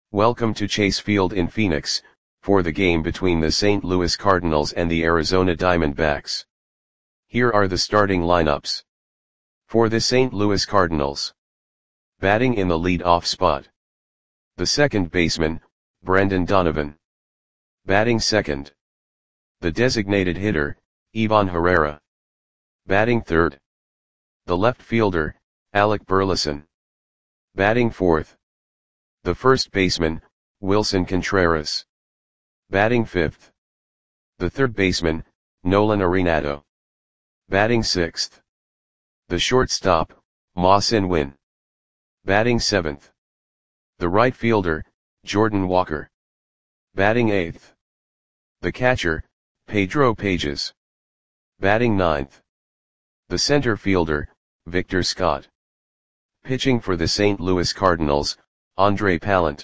Welcome to Chase Field in Phoenix, for the game between the St. Louis Cardinals and the Arizona Diamondbacks. Here are the starting lineups. For the St. Louis Cardinals. Batting in the lead-off spot. The second baseman, Brendan Donovan. Batting second. The designated hitter, Ivan Herrera. Batting third. The left fielder, Alec Burleson. Batting fourth. The first baseman, Wilson Contreras. Batting fifth. The third baseman, Nolan Arenado. Batting sixth. The shortstop, Ma-Sin Win. Batting seventh. The right fielder, Jordan Walker. Batting eighth. The catcher, Pedro Pages. Batting ninth. The center fielder, Victor Scott. Pitching for the St. Louis Cardinals, Andre Pallant.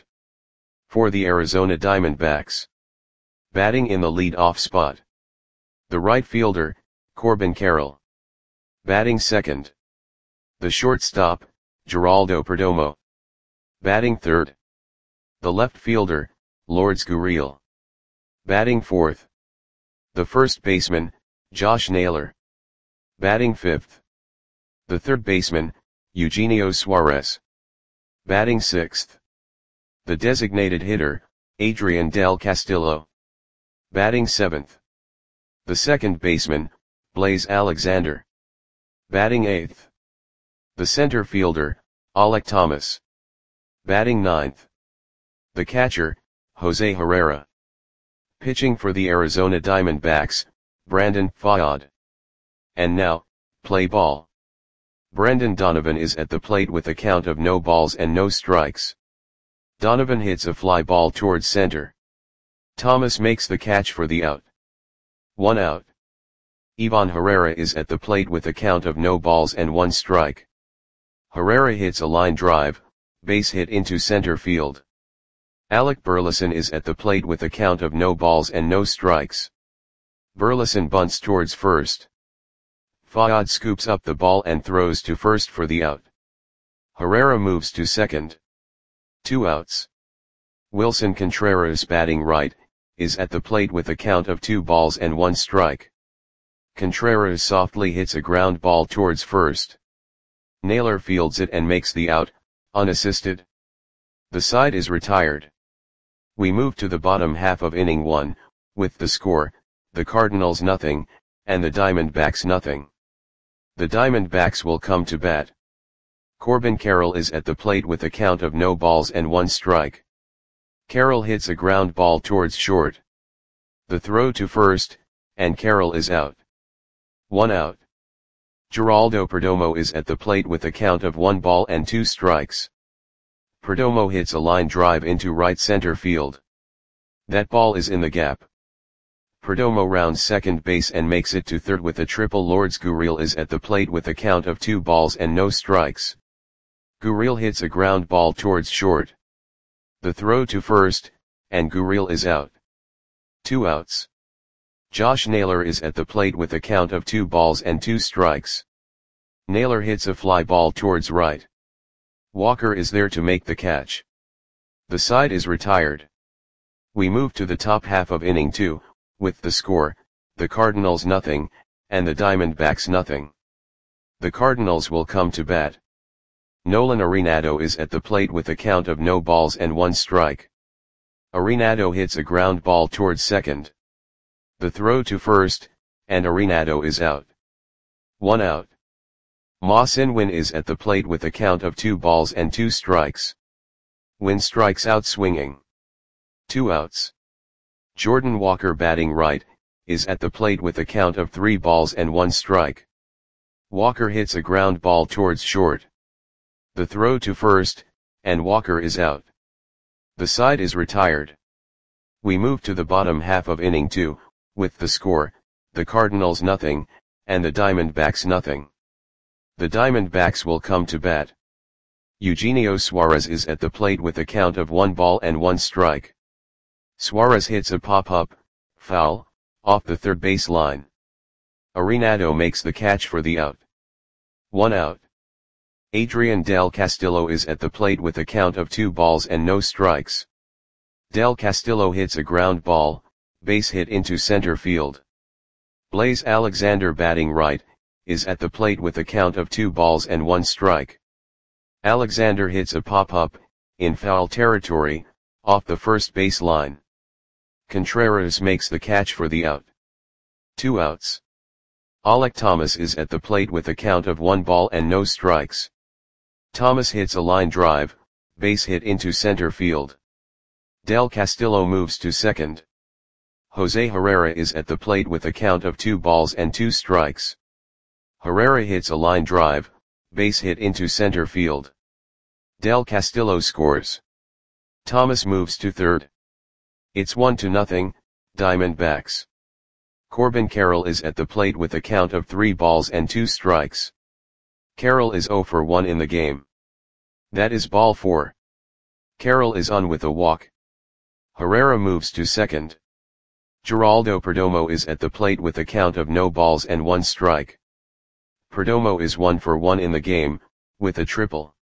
For the Arizona Diamondbacks. Batting in the lead-off spot. The right fielder, Corbin Carroll. Batting second. The shortstop, Geraldo Perdomo. Batting third. The left fielder, Lourdes Gurriel. Batting fourth. The first baseman, Josh Naylor. Batting fifth. The third baseman, Eugenio Suarez. Batting sixth. The designated hitter, Adrian Del Castillo. Batting seventh. The second baseman, Blaise Alexander. Batting eighth. The center fielder, Alek Thomas. Batting ninth. The catcher, Jose Herrera. Pitching for the Arizona Diamondbacks, Brandon Pfaadt. And now, play ball. Brendan Donovan is at the plate with a count of no balls and no strikes. Donovan hits a fly ball towards center. Thomas makes the catch for the out. 1 out. Ivan Herrera is at the plate with a count of no balls and 1 strike. Herrera hits a line drive, base hit into center field. Alec Burleson is at the plate with a count of no balls and no strikes. Burleson bunts towards first. Pfaadt scoops up the ball and throws to first for the out. Herrera moves to second. 2 outs. Wilson Contreras, batting right, is at the plate with a count of 2 balls and 1 strike. Contreras softly hits a ground ball towards first. Naylor fields it and makes the out, unassisted. The side is retired. We move to the bottom half of inning 1, with the score, the Cardinals nothing, and the Diamondbacks nothing. The Diamondbacks will come to bat. Corbin Carroll is at the plate with a count of no balls and 1 strike. Carroll hits a ground ball towards short. The throw to first, and Carroll is out. 1 out. Geraldo Perdomo is at the plate with a count of 1 ball and 2 strikes. Perdomo hits a line drive into right center field. That ball is in the gap. Perdomo rounds second base and makes it to third with a triple. Lourdes Gurriel is at the plate with a count of 2 balls and no strikes. Gurriel hits a ground ball towards short. The throw to first, and Gurriel is out. 2 outs. Josh Naylor is at the plate with a count of 2 balls and 2 strikes. Naylor hits a fly ball towards right. Walker is there to make the catch. The side is retired. We move to the top half of inning 2, with the score, the Cardinals nothing, and the Diamondbacks nothing. The Cardinals will come to bat. Nolan Arenado is at the plate with a count of no balls and 1 strike. Arenado hits a ground ball towards second. The throw to first, and Arenado is out. 1 out. Ma-Sin Win is at the plate with a count of 2 balls and 2 strikes. Win strikes out swinging. 2 outs. Jordan Walker, batting right, is at the plate with a count of 3 balls and 1 strike. Walker hits a ground ball towards short. The throw to first, and Walker is out. The side is retired. We move to the bottom half of inning 2, with the score, the Cardinals nothing, and the Diamondbacks nothing. The Diamondbacks will come to bat. Eugenio Suarez is at the plate with a count of 1 ball and 1 strike. Suarez hits a pop-up, foul, off the third base line. Arenado makes the catch for the out. 1 out. Adrian Del Castillo is at the plate with a count of 2 balls and no strikes. Del Castillo hits a ground ball, base hit into center field. Blaze Alexander batting right, is at the plate with a count of 2 balls and 1 strike. Alexander hits a pop-up, in foul territory, off the first base line. Contreras makes the catch for the out. 2 outs. Alek Thomas is at the plate with a count of 1 ball and no strikes. Thomas hits a line drive, base hit into center field. Del Castillo moves to second. Jose Herrera is at the plate with a count of 2 balls and 2 strikes. Herrera hits a line drive, base hit into center field. Del Castillo scores. Thomas moves to third. It's 1-0, Diamondbacks. Corbin Carroll is at the plate with a count of 3 balls and 2 strikes. Carroll is 0 for 1 in the game. That is ball 4. Carroll is on with a walk. Herrera moves to second. Geraldo Perdomo is at the plate with a count of no balls and 1 strike. Perdomo is 1 for 1 in the game, with a triple.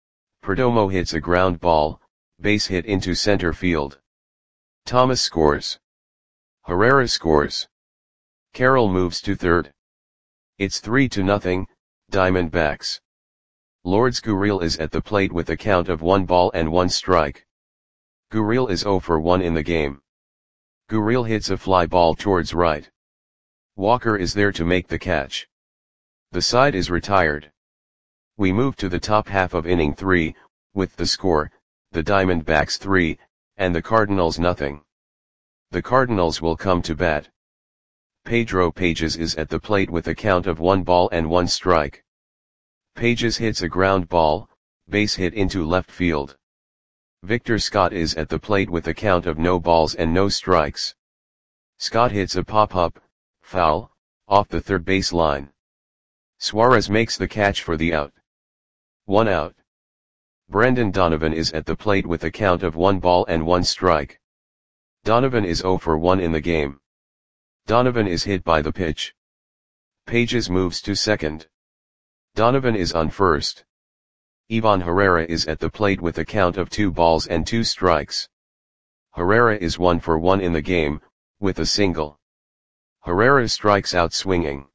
Perdomo hits a ground ball, base hit into center field. Thomas scores. Herrera scores. Carroll moves to third. It's 3-0, Diamondbacks. Lourdes Gurriel is at the plate with a count of 1 ball and 1 strike. Gurriel is 0 for 1 in the game. Gurriel hits a fly ball towards right. Walker is there to make the catch. The side is retired. We move to the top half of inning 3, with the score, the Diamondbacks 3, and the Cardinals 0. The Cardinals will come to bat. Pedro Pages is at the plate with a count of 1 ball and 1 strike. Pages hits a ground ball, base hit into left field. Victor Scott is at the plate with a count of no balls and no strikes. Scott hits a pop-up, foul, off the third base line. Suarez makes the catch for the out. 1 out. Brendan Donovan is at the plate with a count of 1 ball and 1 strike. Donovan is 0 for 1 in the game. Donovan is hit by the pitch. Pages moves to second. Donovan is on first. Ivan Herrera is at the plate with a count of 2 balls and 2 strikes. Herrera is 1 for 1 in the game, with a single. Herrera strikes out swinging.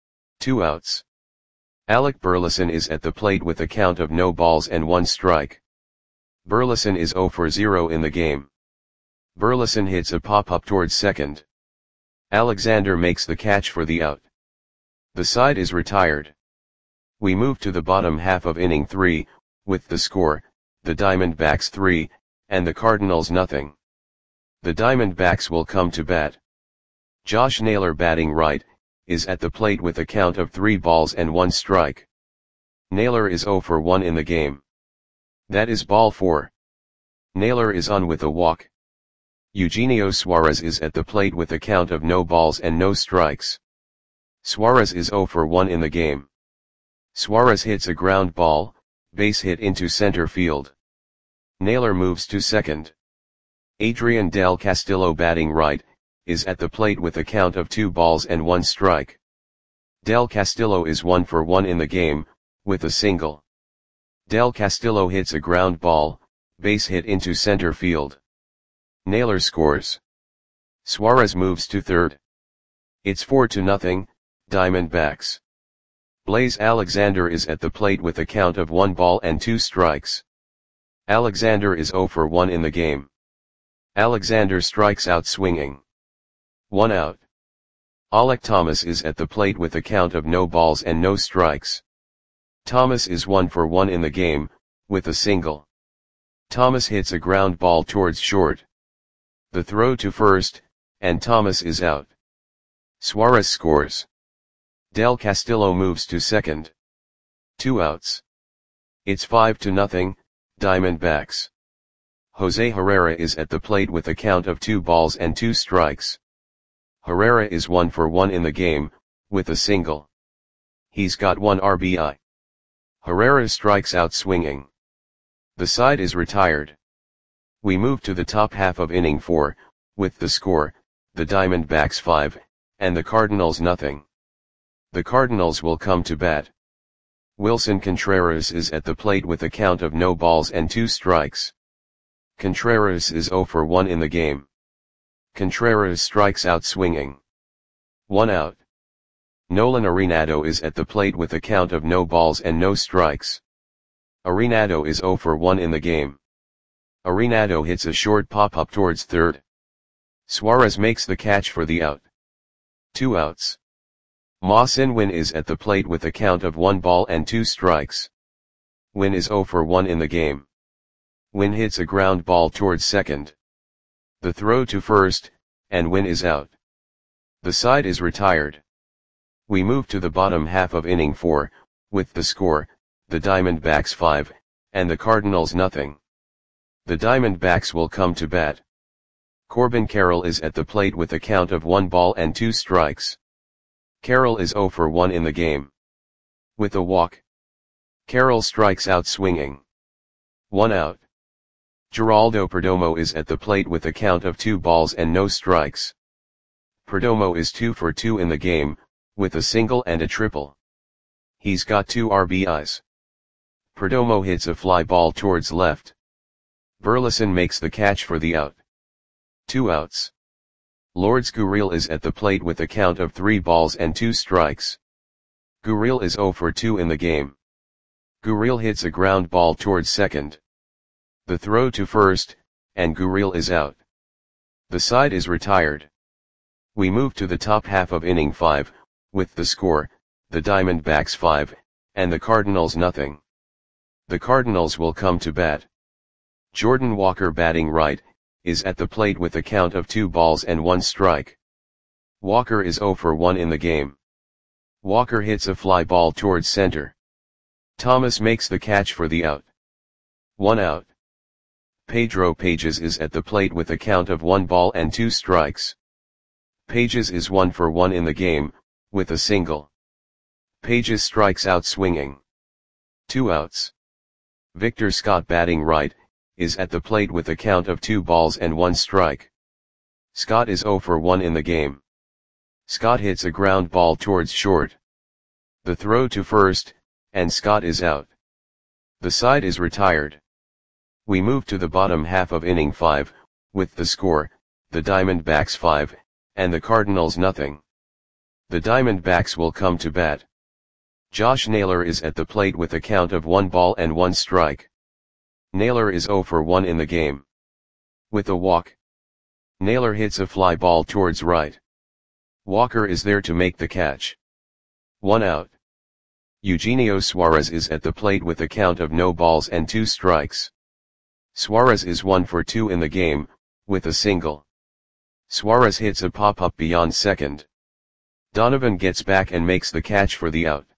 2 outs. Alec Burleson is at the plate with a count of no balls and 1 strike. Burleson is 0 for 0 in the game. Burleson hits a pop-up towards second. Alexander makes the catch for the out. The side is retired. We move to the bottom half of inning 3, with the score, the Diamondbacks 3, and the Cardinals 0. The Diamondbacks will come to bat. Josh Naylor batting right, is at the plate with a count of 3 balls and 1 strike. Naylor is 0 for 1 in the game. That is ball 4. Naylor is on with a walk. Eugenio Suarez is at the plate with a count of no balls and no strikes. Suarez is 0 for 1 in the game. Suarez hits a ground ball, base hit into center field. Naylor moves to second. Adrian Del Castillo batting right, is at the plate with a count of 2 balls and 1 strike. Del Castillo is 1 for 1 in the game, with a single. Del Castillo hits a ground ball, base hit into center field. Naylor scores. Suarez moves to third. It's 4-0, Diamondbacks. Blaze Alexander is at the plate with a count of 1 ball and 2 strikes. Alexander is 0 for 1 in the game. Alexander strikes out swinging. 1 out. Alek Thomas is at the plate with a count of no balls and no strikes. Thomas is 1 for 1 in the game, with a single. Thomas hits a ground ball towards short. The throw to first, and Thomas is out. Suarez scores. Del Castillo moves to second. 2 outs. It's 5-0, Diamondbacks. Jose Herrera is at the plate with a count of 2 balls and 2 strikes. Herrera is 1 for 1 in the game, with a single. He's got 1 RBI. Herrera strikes out swinging. The side is retired. We move to the top half of inning 4, with the score, the Diamondbacks 5, and the Cardinals 0. The Cardinals will come to bat. Wilson Contreras is at the plate with a count of no balls and 2 strikes. Contreras is 0 for 1 in the game. Contreras strikes out swinging. 1 out. Nolan Arenado is at the plate with a count of no balls and no strikes. Arenado is 0 for 1 in the game. Arenado hits a short pop-up towards third. Suarez makes the catch for the out. 2 outs. Ma-Sin Win is at the plate with a count of 1 ball and 2 strikes. Win is 0 for 1 in the game. Win hits a ground ball towards second. The throw to first, and Win is out. The side is retired. We move to the bottom half of inning 4, with the score, the Diamondbacks 5, and the Cardinals nothing. The Diamondbacks will come to bat. Corbin Carroll is at the plate with a count of 1 ball and 2 strikes. Carroll is 0 for 1 in the game. With a walk. Carroll strikes out swinging. 1 out. Geraldo Perdomo is at the plate with a count of 2 balls and no strikes. Perdomo is 2 for 2 in the game, with a single and a triple. He's got 2 RBIs. Perdomo hits a fly ball towards left. Burleson makes the catch for the out. 2 outs. Lourdes Gurriel is at the plate with a count of 3 balls and 2 strikes. Gurriel is 0 for 2 in the game. Gurriel hits a ground ball towards second. The throw to first, and Gurriel is out. The side is retired. We move to the top half of inning 5, with the score, the Diamondbacks 5, and the Cardinals nothing. The Cardinals will come to bat. Jordan Walker batting right, is at the plate with a count of 2 balls and 1 strike. Walker is 0 for 1 in the game. Walker hits a fly ball towards center. Thomas makes the catch for the out. 1 out. Pedro Pages is at the plate with a count of 1 ball and 2 strikes. Pages is 1 for 1 in the game, with a single. Pages strikes out swinging. 2 outs. Victor Scott batting right, is at the plate with a count of 2 balls and 1 strike. Scott is 0 for 1 in the game. Scott hits a ground ball towards short. The throw to first, and Scott is out. The side is retired. We move to the bottom half of inning 5, with the score, the Diamondbacks 5, and the Cardinals nothing. The Diamondbacks will come to bat. Josh Naylor is at the plate with a count of 1 ball and 1 strike. Naylor is 0 for 1 in the game. With a walk. Naylor hits a fly ball towards right. Walker is there to make the catch. 1 out. Eugenio Suarez is at the plate with a count of no balls and 2 strikes. Suarez is 1 for 2 in the game, with a single. Suarez hits a pop-up beyond second. Donovan gets back and makes the catch for the out.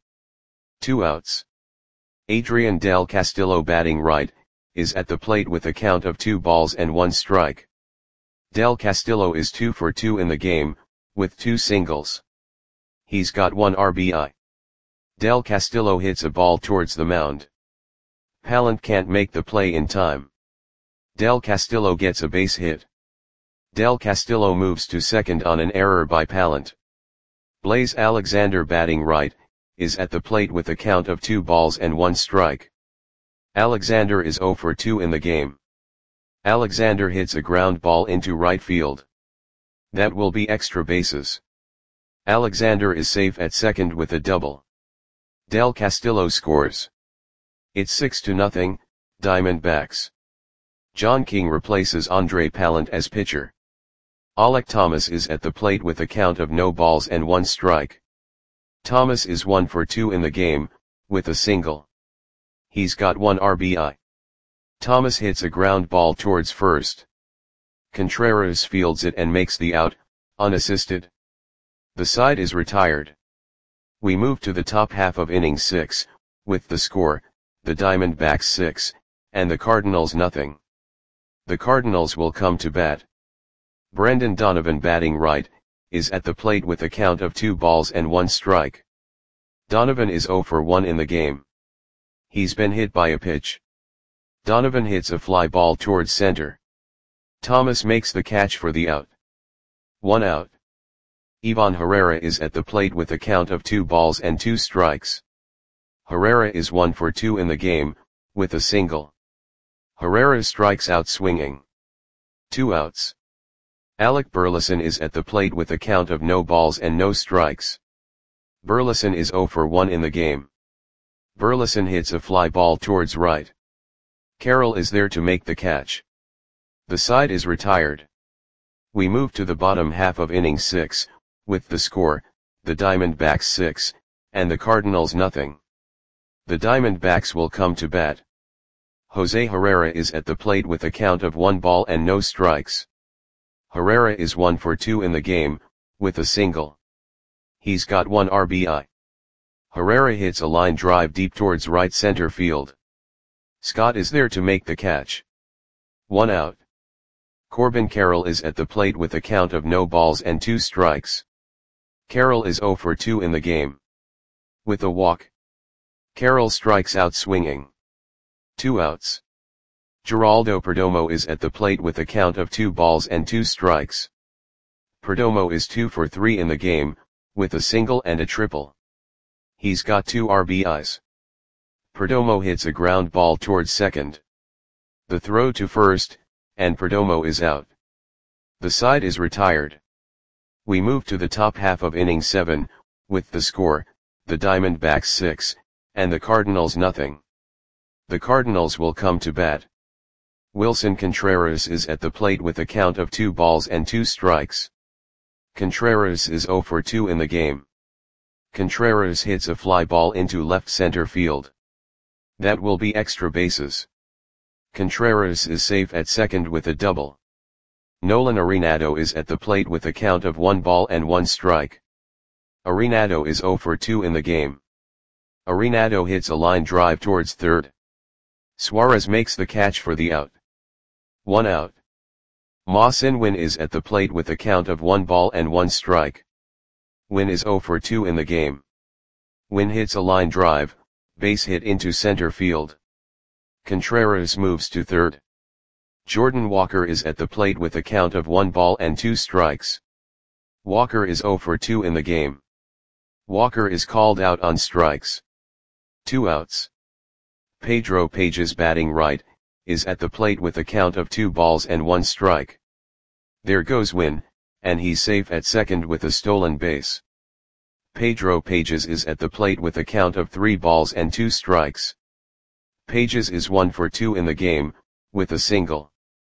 2 outs. Adrian Del Castillo batting right, is at the plate with a count of 2 balls and 1 strike. Del Castillo is 2 for 2 in the game, with 2 singles. He's got 1 RBI. Del Castillo hits a ball towards the mound. Pallant can't make the play in time. Del Castillo gets a base hit. Del Castillo moves to second on an error by Pallant. Blaze Alexander batting right, is at the plate with a count of 2 balls and 1 strike. Alexander is 0 for 2 in the game. Alexander hits a ground ball into right field. That will be extra bases. Alexander is safe at second with a double. Del Castillo scores. It's 6-0, Diamondbacks. John King replaces Andre Pallant as pitcher. Alek Thomas is at the plate with a count of no balls and 1 strike. Thomas is 1 for 2 in the game, with a single. He's got 1 RBI. Thomas hits a ground ball towards first. Contreras fields it and makes the out, unassisted. The side is retired. We move to the top half of inning 6, with the score, the Diamondbacks 6, and the Cardinals nothing. The Cardinals will come to bat. Brendan Donovan batting right, is at the plate with a count of 2 balls and 1 strike. Donovan is 0 for 1 in the game. He's been hit by a pitch. Donovan hits a fly ball towards center. Thomas makes the catch for the out. 1 out. Ivan Herrera is at the plate with a count of 2 balls and 2 strikes. Herrera is 1 for 2 in the game, with a single. Herrera strikes out swinging. 2 outs. Alec Burleson is at the plate with a count of no balls and no strikes. Burleson is 0 for 1 in the game. Burleson hits a fly ball towards right. Carroll is there to make the catch. The side is retired. We move to the bottom half of inning 6, with the score, the Diamondbacks 6, and the Cardinals nothing. The Diamondbacks will come to bat. Jose Herrera is at the plate with a count of 1 ball and no strikes. Herrera is 1 for 2 in the game, with a single. He's got 1 RBI. Herrera hits a line drive deep towards right center field. Scott is there to make the catch. 1 out. Corbin Carroll is at the plate with a count of no balls and 2 strikes. Carroll is 0 for 2 in the game. With a walk. Carroll strikes out swinging. 2 outs. Geraldo Perdomo is at the plate with a count of 2 balls and 2 strikes. Perdomo is 2 for 3 in the game, with a single and a triple. He's got 2 RBIs. Perdomo hits a ground ball towards second. The throw to first, and Perdomo is out. The side is retired. We move to the top half of inning 7, with the score, the Diamondbacks 6, and the Cardinals nothing. The Cardinals will come to bat. Wilson Contreras is at the plate with a count of 2 balls and 2 strikes. Contreras is 0 for 2 in the game. Contreras hits a fly ball into left center field. That will be extra bases. Contreras is safe at second with a double. Nolan Arenado is at the plate with a count of 1 ball and 1 strike. Arenado is 0 for 2 in the game. Arenado hits a line drive towards third. Suarez makes the catch for the out. 1 out. Ma-Sin Win is at the plate with a count of 1 ball and 1 strike. Win is 0 for 2 in the game. Win hits a line drive, base hit into center field. Contreras moves to third. Jordan Walker is at the plate with a count of 1 ball and 2 strikes. Walker is 0 for 2 in the game. Walker is called out on strikes. 2 outs. Pedro Pages batting right, is at the plate with a count of 2 balls and 1 strike. There goes Win, and he's safe at second with a stolen base. Pedro Pages is at the plate with a count of 3 balls and 2 strikes. Pages is 1 for 2 in the game, with a single.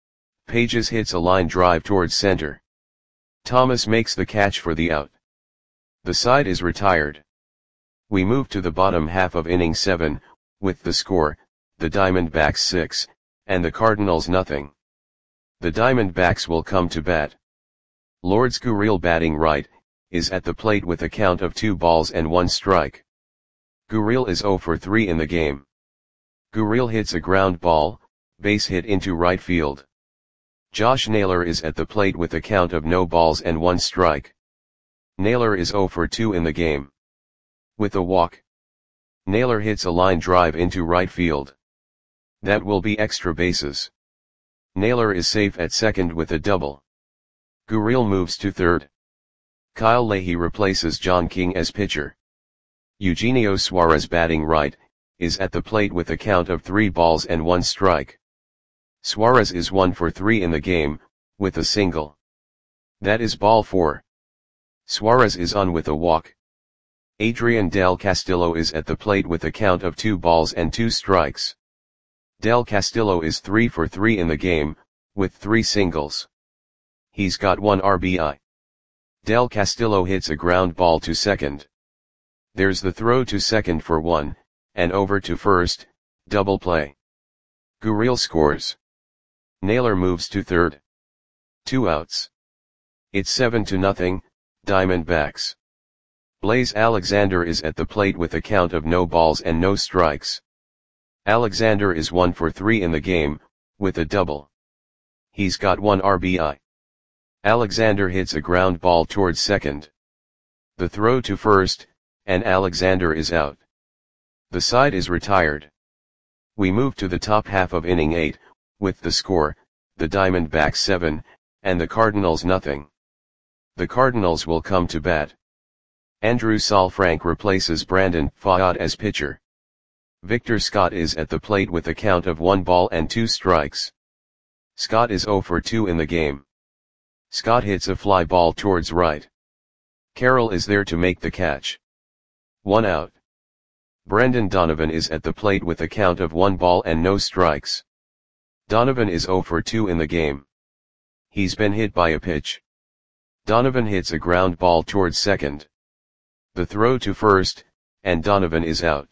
Pages hits a line drive towards center. Thomas makes the catch for the out. The side is retired. We move to the bottom half of inning 7, with the score, the Diamondbacks 6, and the Cardinals nothing. The Diamondbacks will come to bat. Lourdes Gurriel batting right, is at the plate with a count of 2 balls and 1 strike. Gurriel is 0 for 3 in the game. Gurriel hits a ground ball, base hit into right field. Josh Naylor is at the plate with a count of no balls and 1 strike. Naylor is 0 for 2 in the game. With a walk. Naylor hits a line drive into right field. That will be extra bases. Naylor is safe at second with a double. Gurriel moves to third. Kyle Leahy replaces John King as pitcher. Eugenio Suarez batting right, is at the plate with a count of 3 balls and 1 strike. Suarez is 1 for 3 in the game, with a single. That is ball 4. Suarez is on with a walk. Adrian Del Castillo is at the plate with a count of 2 balls and 2 strikes. Del Castillo is 3 for 3 in the game, with 3 singles. He's got 1 RBI. Del Castillo hits a ground ball to second. There's the throw to second for 1, and over to first, double play. Gurriel scores. Naylor moves to third. 2 outs. It's 7-0, Diamondbacks. Blaze Alexander is at the plate with a count of no balls and no strikes. Alexander is 1 for 3 in the game, with a double. He's got 1 RBI. Alexander hits a ground ball towards second. The throw to first, and Alexander is out. The side is retired. We move to the top half of inning 8, with the score, the Diamondbacks 7, and the Cardinals nothing. The Cardinals will come to bat. Andrew Saalfrank replaces Brandon Pfaadt as pitcher. Victor Scott is at the plate with a count of 1 ball and 2 strikes. Scott is 0 for 2 in the game. Scott hits a fly ball towards right. Carroll is there to make the catch. 1 out. Brendan Donovan is at the plate with a count of 1 ball and no strikes. Donovan is 0 for 2 in the game. He's been hit by a pitch. Donovan hits a ground ball towards second. The throw to first, and Donovan is out.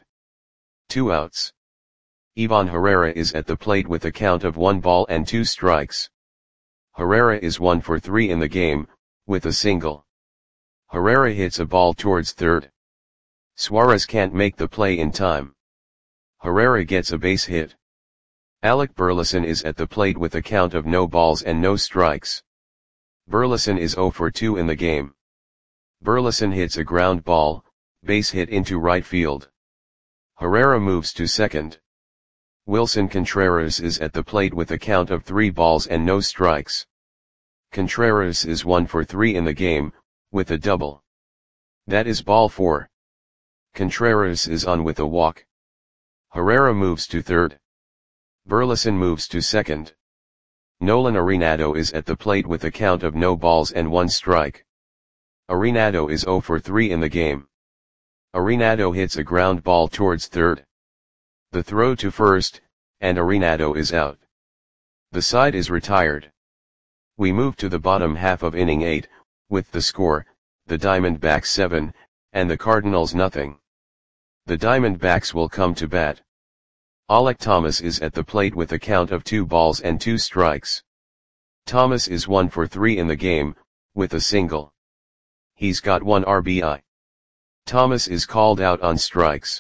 2 outs. Ivan Herrera is at the plate with a count of 1 ball and 2 strikes. Herrera is 1 for 3 in the game, with a single. Herrera hits a ball towards third. Suarez can't make the play in time. Herrera gets a base hit. Alec Burleson is at the plate with a count of no balls and no strikes. Burleson is 0 for 2 in the game. Burleson hits a ground ball, base hit into right field. Herrera moves to second. Wilson Contreras is at the plate with a count of 3 balls and no strikes. Contreras is 1 for 3 in the game, with a double. That is ball 4. Contreras is on with a walk. Herrera moves to third. Burleson moves to second. Nolan Arenado is at the plate with a count of no balls and 1 strike. Arenado is 0 for 3 in the game. Arenado hits a ground ball towards third. The throw to first, and Arenado is out. The side is retired. We move to the bottom half of inning 8, with the score, the Diamondbacks 7, and the Cardinals nothing. The Diamondbacks will come to bat. Alek Thomas is at the plate with a count of 2 balls and 2 strikes. Thomas is 1 for 3 in the game, with a single. He's got 1 RBI. Thomas is called out on strikes.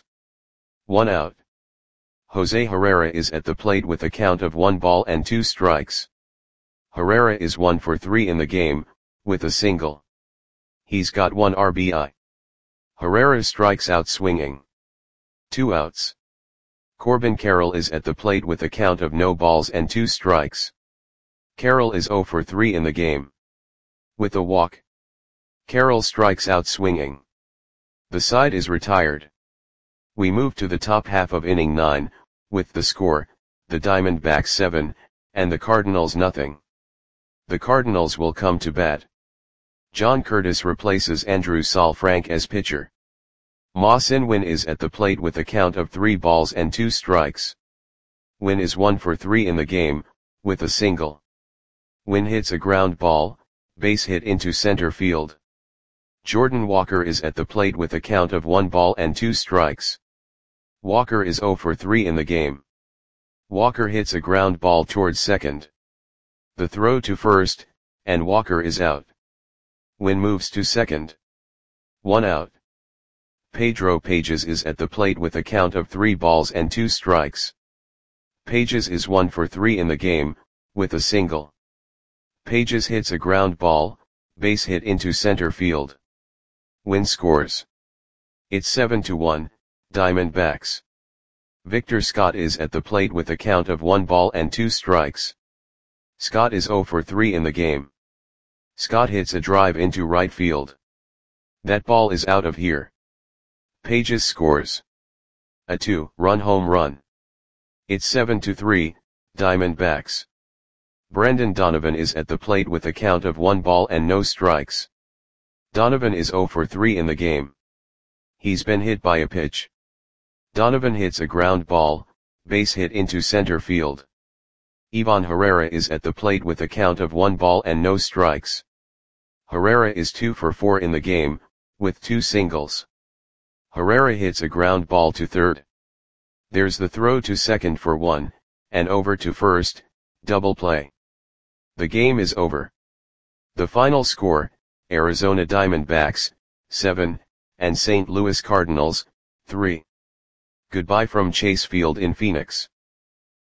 1 out. Jose Herrera is at the plate with a count of 1 ball and 2 strikes. Herrera is 1 for 3 in the game, with a single. He's got 1 RBI. Herrera strikes out swinging. 2 outs. Corbin Carroll is at the plate with a count of no balls and 2 strikes. Carroll is 0 for 3 in the game. With a walk. Carroll strikes out swinging. The side is retired. We move to the top half of inning 9, with the score, the Diamondbacks 7, and the Cardinals nothing. The Cardinals will come to bat. John Curtis replaces Andrew Saalfrank as pitcher. Ma Sin-Win is at the plate with a count of 3 balls and 2 strikes. Win is 1 for 3 in the game, with a single. Win hits a ground ball, base hit into center field. Jordan Walker is at the plate with a count of 1 ball and 2 strikes. Walker is 0 for 3 in the game. Walker hits a ground ball towards second. The throw to first, and Walker is out. Win moves to second. 1 out. Pedro Pages is at the plate with a count of 3 balls and 2 strikes. Pages is 1 for 3 in the game, with a single. Pages hits a ground ball, base hit into center field. Win scores. It's 7-1, Diamondbacks. Victor Scott is at the plate with a count of 1 ball and 2 strikes. Scott is 0 for 3 in the game. Scott hits a drive into right field. That ball is out of here. Pages scores a 2-run home run. It's 7-3, Diamondbacks. Brendan Donovan is at the plate with a count of 1 ball and no strikes. Donovan is 0 for 3 in the game. He's been hit by a pitch. Donovan hits a ground ball, base hit into center field. Ivan Herrera is at the plate with a count of 1 ball and no strikes. Herrera is 2 for 4 in the game, with 2 singles. Herrera hits a ground ball to third. There's the throw to second for 1, and over to first, double play. The game is over. The final score, Arizona Diamondbacks, 7, and St. Louis Cardinals, 3. Goodbye from Chase Field in Phoenix.